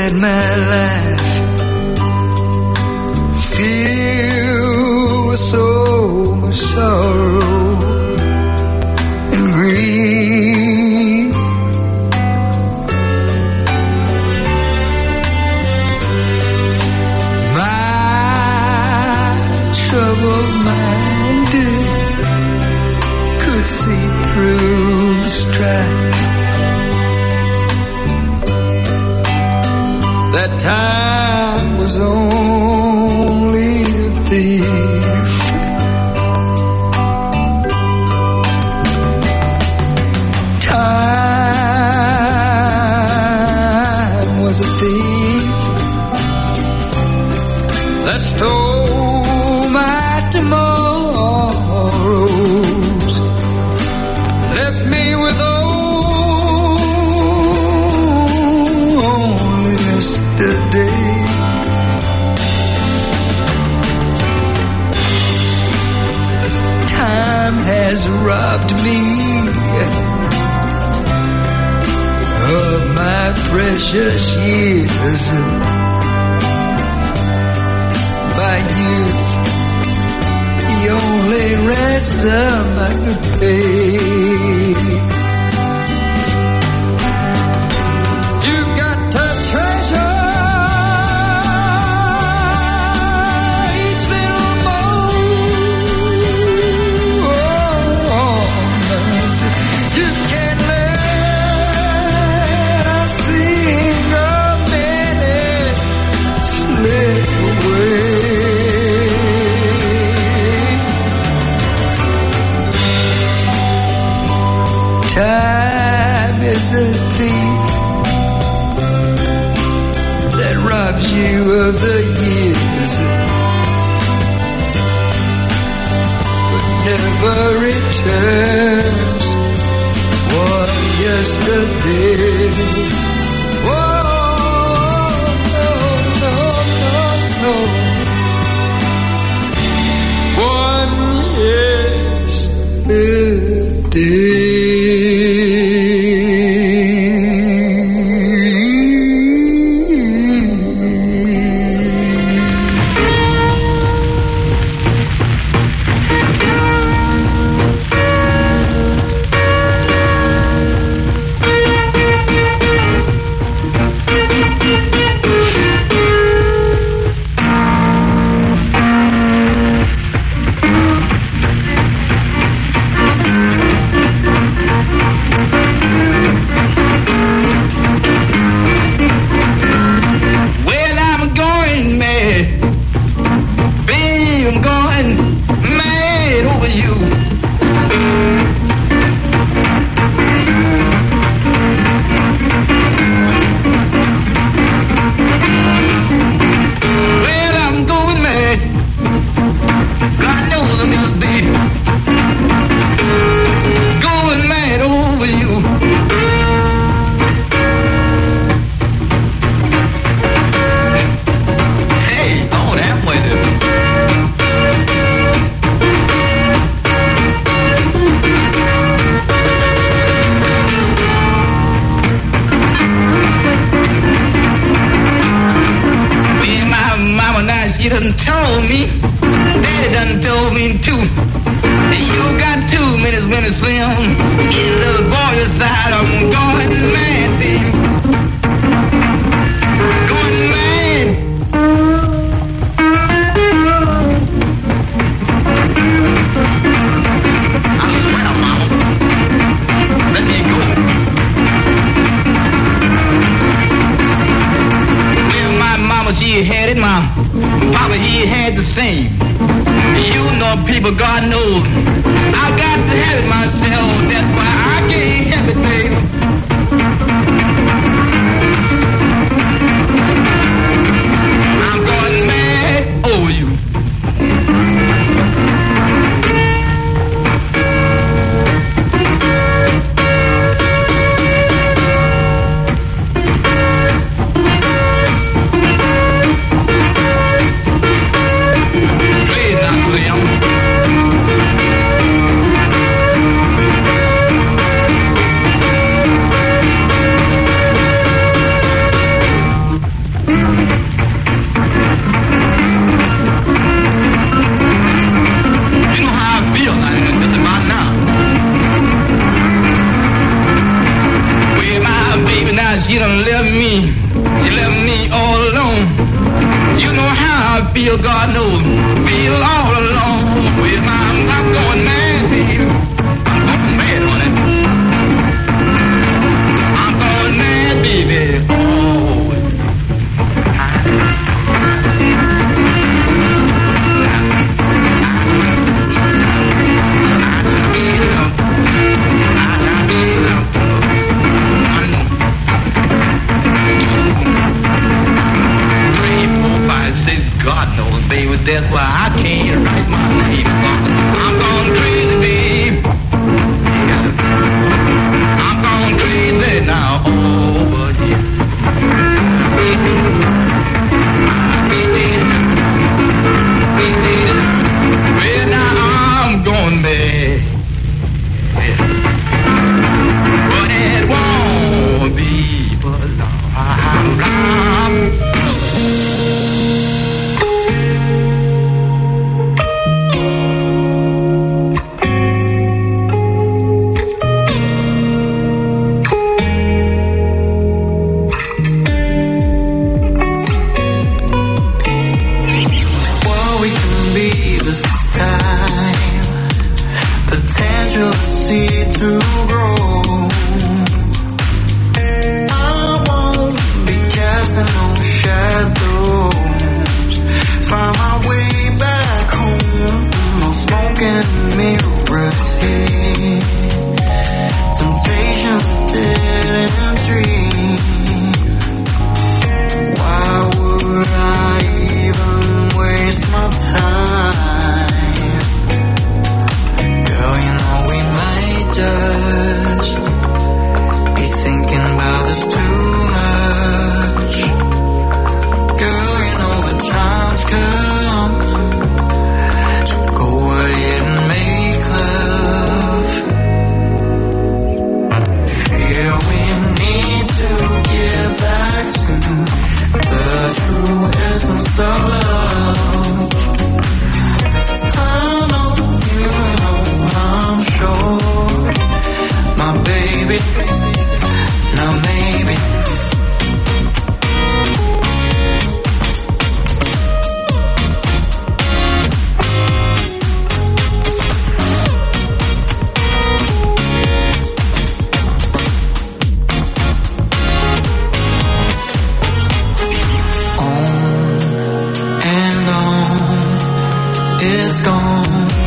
let my life filled with so much sorrow and grief. My troubled mind could see through the strife. That time was only a thief. Time was a thief that stole my tomorrows, left me with only yesterday. Time has robbed me of my precious years. My youth, the only ransom I could pay. You got to treasure each little moment. You can't let a single minute slip away. Time is a thief that robs you of the years, but never returns what yesterday. Oh, no, no, no, no. One yesterday. she done left me. She left me all alone. You know how I feel, God knows. Feel all alone. Well, I'm going mad, baby. I'm going mad, honey. I'm going mad, baby. God knows, baby, that's why I can't write my name. I'm gone crazy, babe. I'm gone crazy now over here. Well, now I'm gone mad. But it won't be but long. See to grow. I won't be casting no shadows. Find my way back home. No smoking mirrors here. Temptations a dead end tree. Why would I even waste my time? Girl, you know we might just be thinking about this too much. Girl, you know the time's come to go ahead and make love. Feel we need to get back to the true essence of love. I know you know I'm sure, my baby, now maybe. On and on, it's gone.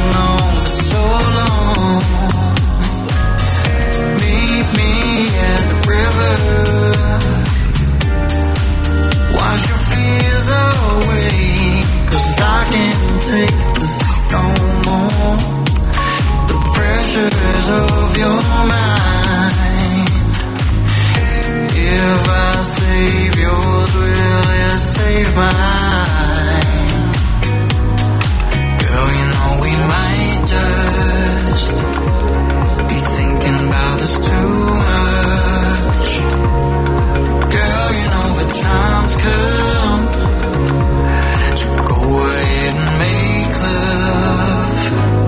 Wash your fears away, 'cause I can't take this no more. The pressures of your mind. If I save yours, will it save mine? Girl, you know we might just be thinking about this too much. Girl, you know the time's come to go ahead and make love.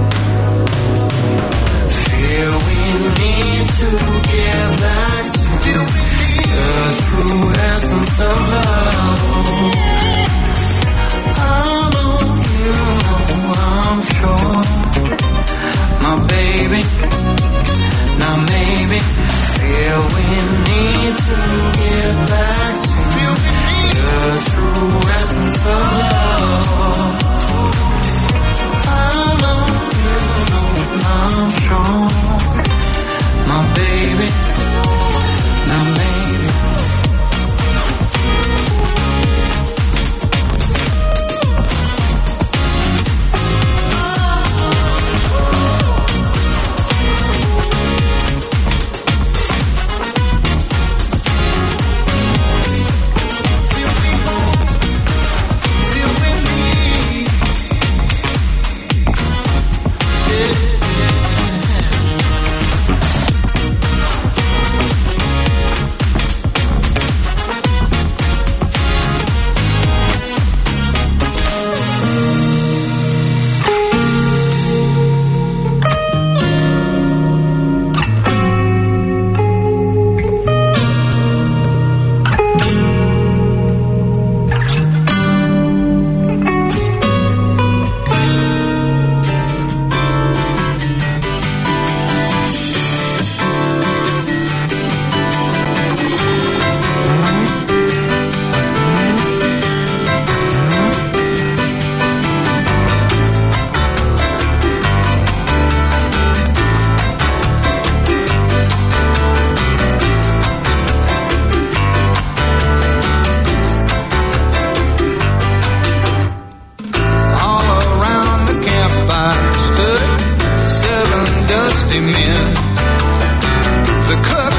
Feel we need to get back to the true essence of love. I know you know I'm sure, my baby, now maybe. Feel we need to get back to the true essence of love. I know you know I'm sure, my baby, now maybe.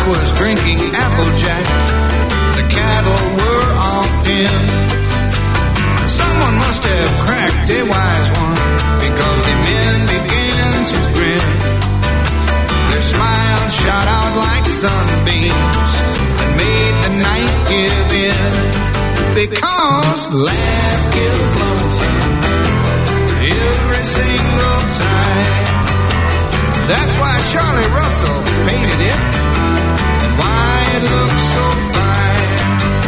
was drinking Applejack. The cattle were all pinned. Someone must have cracked a wise one, because the men began to grin. Their smiles shot out like sunbeams and made the night give in. Because laugh kills lonesome every single time. That's why Charlie Russell painted it, and why it looks so fine.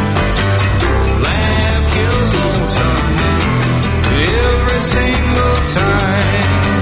Laugh kills lonesome every single time.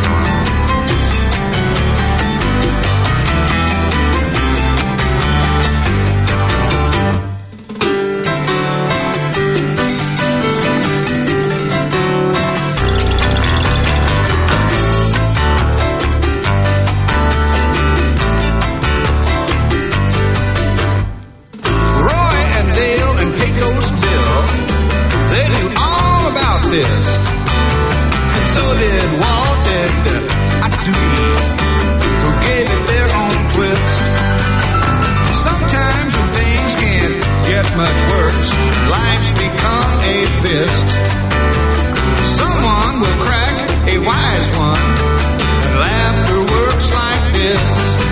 This. And so did Walt and Asui, who gave it their own twist. Sometimes when things can't get much worse, life's become a fist. Someone will crack a wise one, and laughter works like this.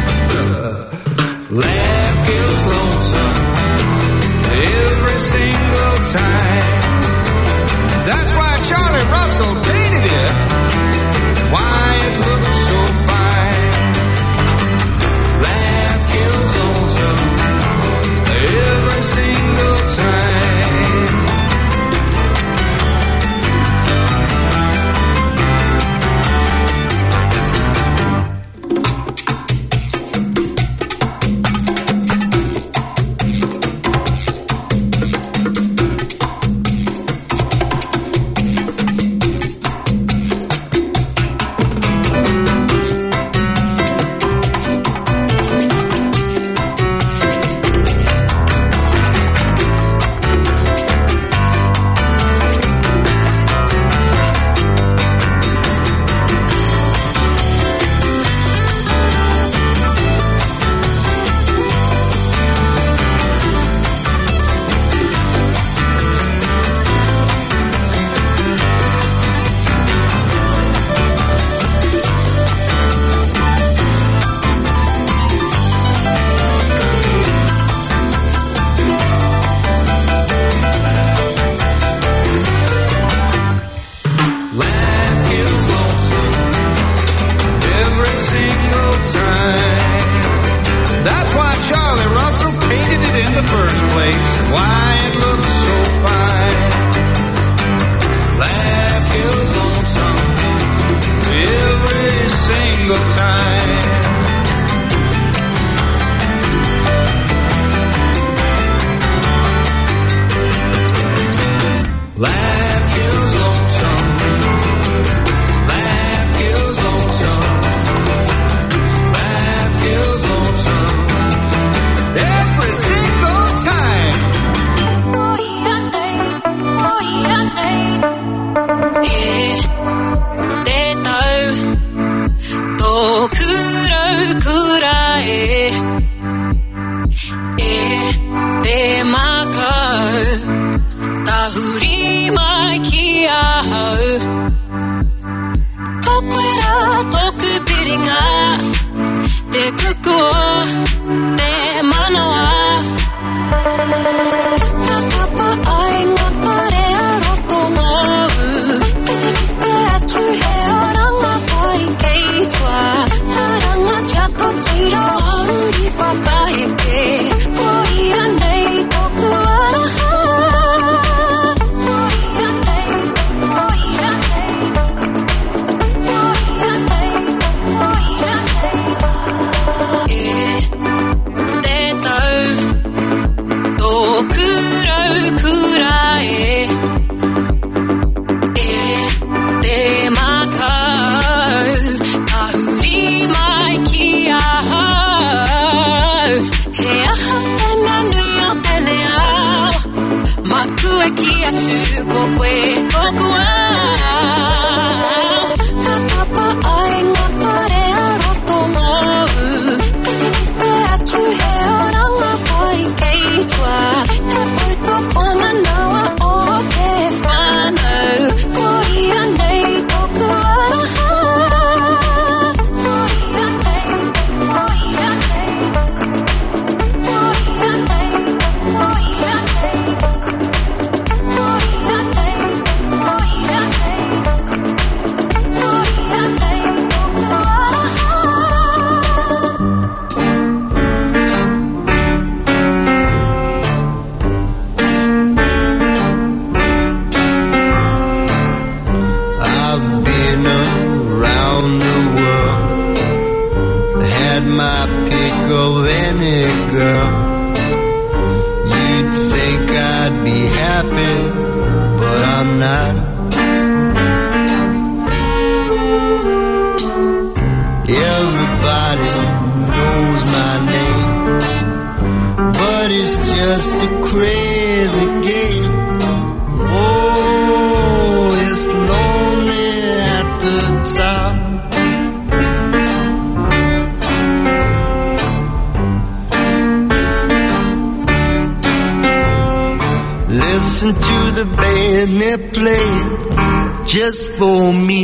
Laugh kills lonesome every single time. That's why Charlie Russell painted it, why it looks so fine. Laugh kills lonesome every single time. Hey, girl. You'd think I'd be happy, but I'm not. Everybody knows my name, but it's just a crazy game. Oh, it's lonely at the top. Listen to the band they play just for me.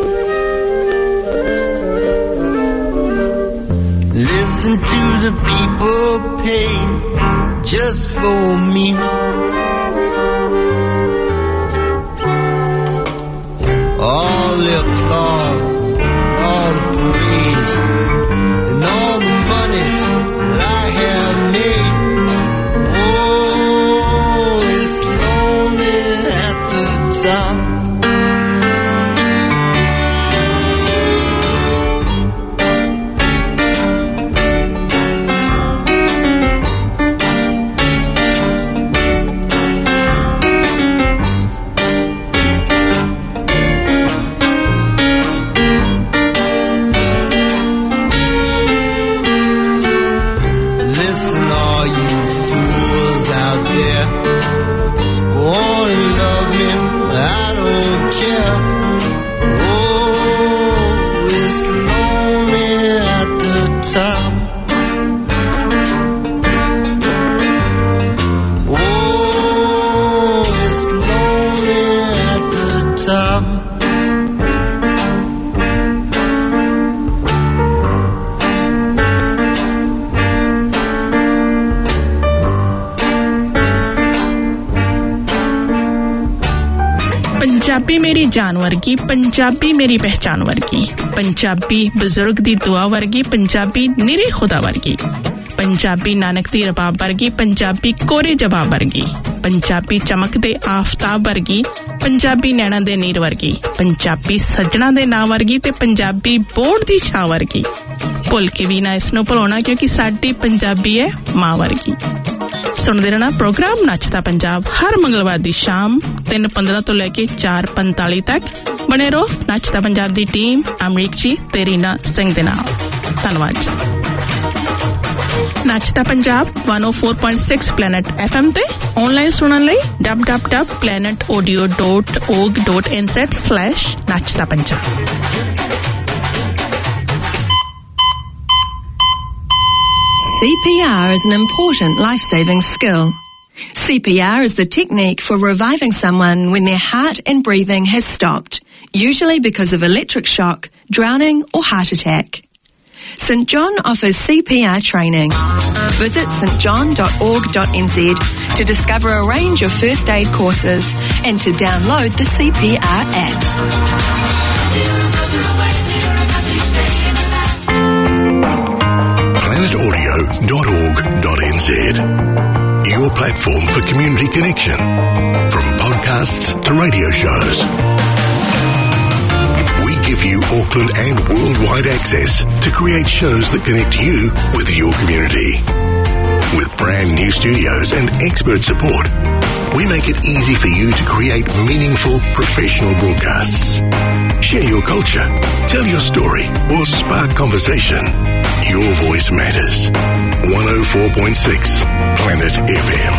Listen to the people pay just for me. All the applause, all the praise, and all the money that I have made. Oh, it's lonely at the top. Punjabi मेरी जान वर्गी, पंजाबी मेरी पहचान वर्गी, पंजाबी बुजुर्ग दी दुआ वर्गी, पंजाबी निरे खुदा वर्गी, पंजाबी नानक दी रबाब वर्गी, पंजाबी कोरे जवाब वर्गी, पंजाबी चमकदे आफताब वर्गी, पंजाबी नैना दे नीर वर्गी, पंजाबी सज्जणा दे नाम वर्गी ते पंजाबी बोर्ड दी छां वर्गी। भुल के भी ना इसनों भुलाउणा क्योंकि साडी पंजाबी है मां वर्गी। सुनदे रहना प्रोग्राम नचदा पंजाब हर मंगलवार दी शाम 3:15 तो लेके 4:45 तक। बने रहो नचदा पंजाब दी टीम अमरीक जी ते रीना सिंह दे नाल। धन्नवाद जी। नचदा पंजाब 104.6 प्लैनेट FM ते ऑनलाइन सुनन लई www.planetaudio.org.nz/nachda punjab। CPR is an important life-saving skill. CPR is the technique for reviving someone when their heart and breathing has stopped, usually because of electric shock, drowning or heart attack. St John offers CPR training. Visit stjohn.org.nz to discover a range of first aid courses and to download the CPR app. planetaudio.org.nz, your platform for community connection, from podcasts to radio shows. We give you Auckland and worldwide access to create shows that connect you with your community. With brand new studios and expert support, we make it easy for you to create meaningful professional broadcasts. Share your culture, tell your story, or spark conversation. Your voice matters. 104.6 Planet FM.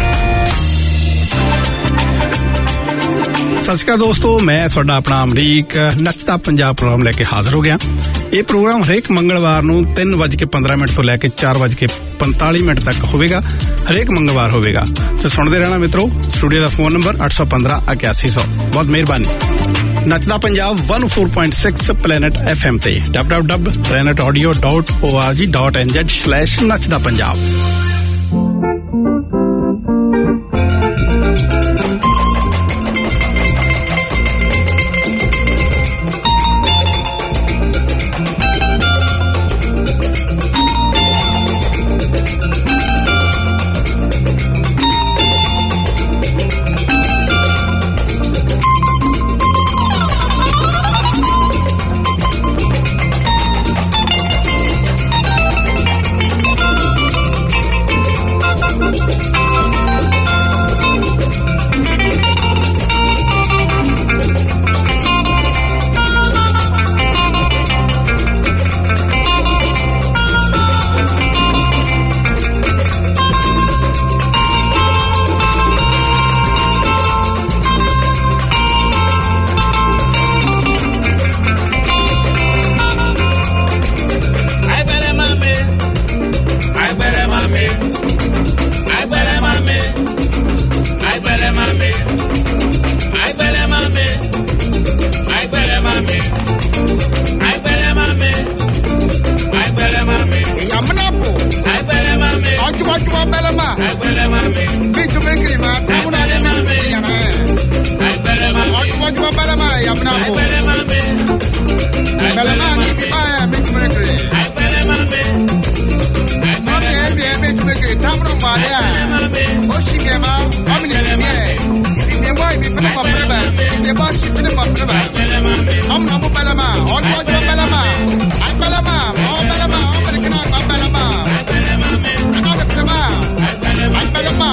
ਸਤਿ ਸ਼੍ਰੀ ਅਕਾਲ ਦੋਸਤੋ, ਮੈਂ ਤੁਹਾਡਾ ਆਪਣਾ ਅਮਰੀਕ ਨੱਚਦਾ Punjab programme ਲੈ ਕੇ ਹਾਜ਼ਰ ਹੋ ਗਿਆ। ਇਹ ਪ੍ਰੋਗਰਾਮ ਹਰੇਕ ਮੰਗਲਵਾਰ ਨੂੰ 3:15 ਤੋਂ ਲੈ ਕੇ 4:45 ਤੱਕ ਹੋਵੇਗਾ। ਹਰੇਕ ਮੰਗਲਵਾਰ ਹੋਵੇਗਾ ਤੇ ਸੁਣਦੇ ਰਹਿਣਾ ਮਿੱਤਰੋ। ਸਟੂਡੀਓ ਦਾ ਫੋਨ ਨੰਬਰ 815-8100। ਬਹੁਤ ਮਿਹਰਬਾਨੀ। ਨੱਚਦਾ ਪੰਜਾਬ 104.6 ਪਲੈਨਟ FM ਤੇ www.planetaudio.org.nz/ਨੱਚਦਾ Punjab. mi to me krima tamuna de mi yana ojo balama ya mna ko balama ni ba mi to me krima mi to me krima tamuna ma ya o shigema o mi ni mi boy mi fina pa preba mi boy shi fina pa preba amna mo balama ojo balama ay balama o balama o merkina balama ana de preba ay balama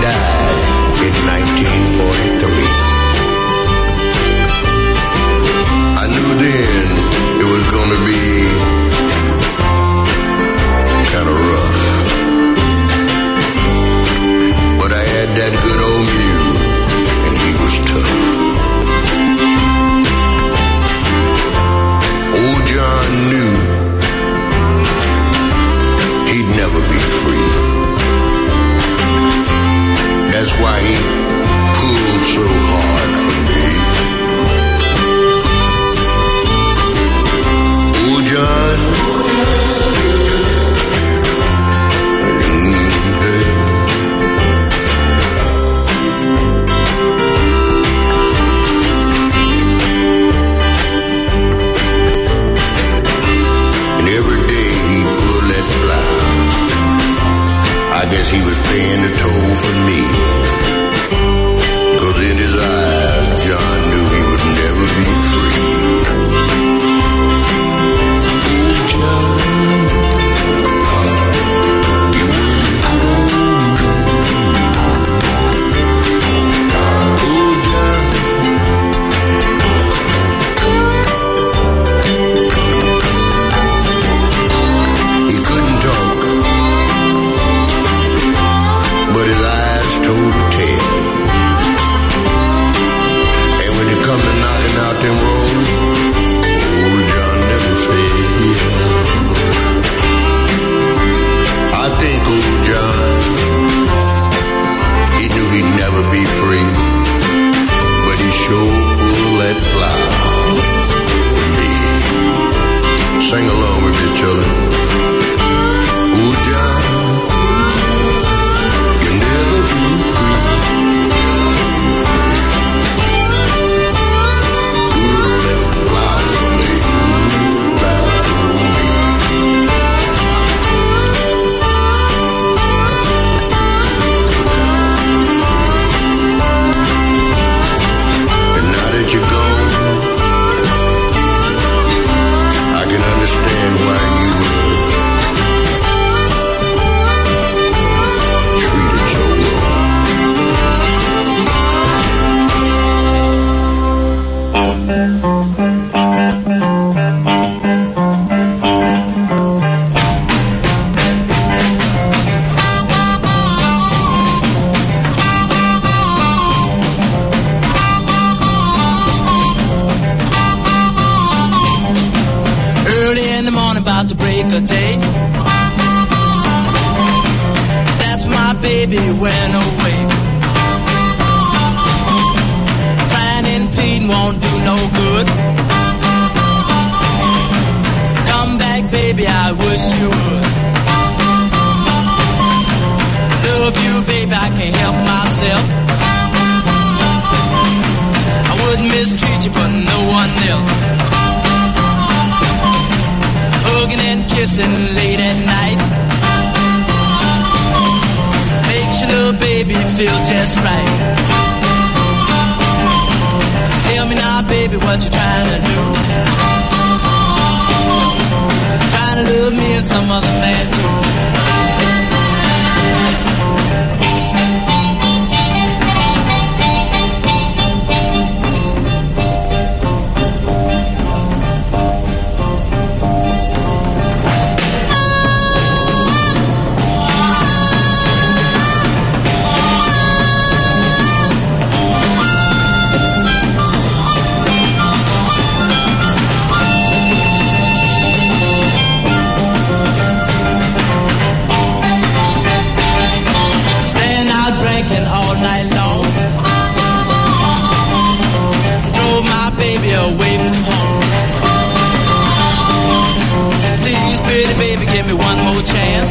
died in 1943. I knew then it was gonna be kind of rough, but I had that good old mule, and he was tough. Old John knew he'd never be free. That's why he pulled so hard for me. Old John, and every day he pulled that plow. I guess he was paying the toll for me. 'Cause in his eyes, John knew he would never be free. John, he was cold. Oh, John. He couldn't talk, but his eyes told a tale. And when it come to knocking out them roads, old John never failed. I think old John, he knew he'd never be free, but he sure pulled that plow for me. Sing along with me, children. Old John, you'll never be free. Pull that plow for me, plow for me. And now that you're gone, I can understand why you were treated so wrong. Early in the morning, about to break a day. That's when my baby went away. Crying and pleading won't do no good. Come back, baby, I wish you would. Love you, baby, I can't help myself. I wouldn't mistreat you for no one else. Hugging and kissing late at night makes your little baby feel just right. Tell me now, baby, what you trying to do? Trying to love me and some other man too. Drinking all night long, drove my baby away from home. Please, pretty baby, give me one more chance.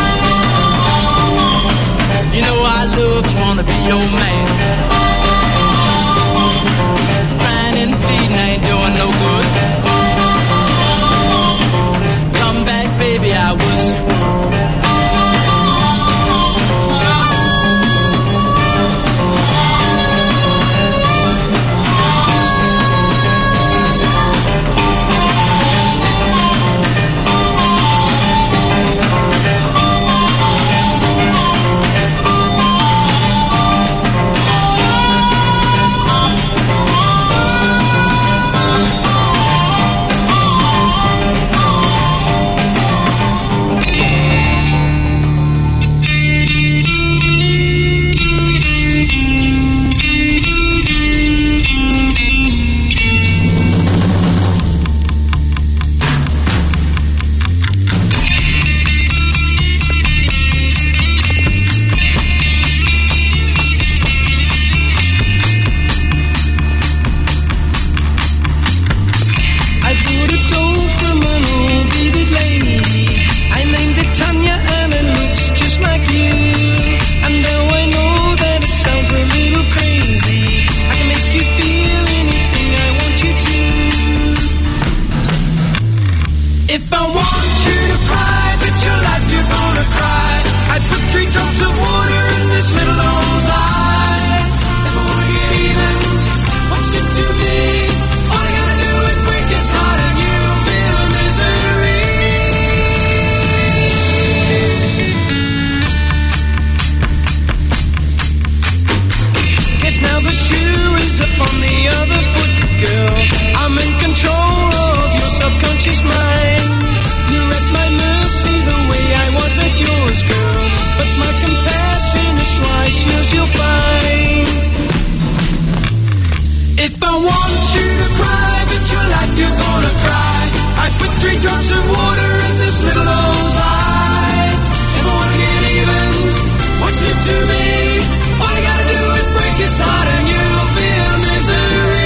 You know I love and wanna be your man. Crying and pleading ain't doing no good. Come back, baby, I wish you would. shoe is upon the other foot, girl. I'm in control of your subconscious mind. You're at my mercy the way I was at yours, girl. But my compassion is twice yours, you'll find. If I want you to cry, but your life you're gonna cry. I put 3 drops of water in this little old eye. If I wanna get even, what's it to me? All I gotta do is break his heart and you'll feel misery.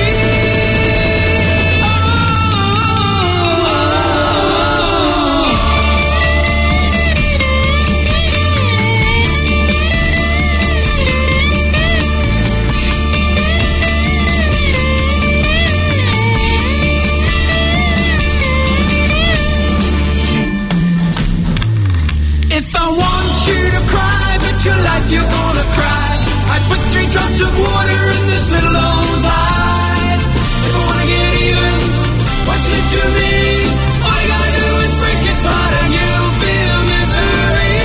If I want you to cry, but your life you're gonna cry. I put 3 drops of water in this little old eye. If I wanna get even, what's it to me? All you gotta do is break his heart and you'll feel misery.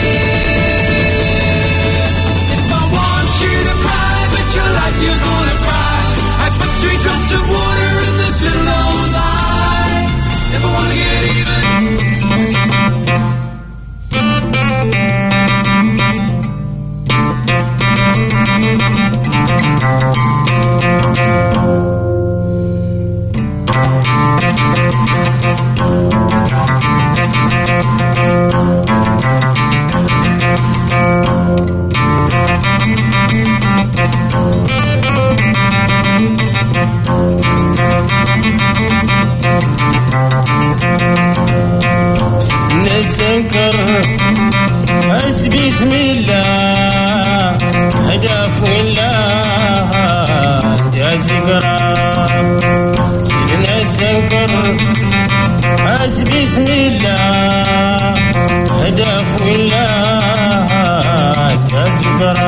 If I want you to cry, but your life you're gonna cry. I put 3 drops of water in this little old eye. If I wanna get even. نسنكر بس بسم الله هدف الله جازقرا سيرنا نسنكر بس بسم الله هدف الله جازقرا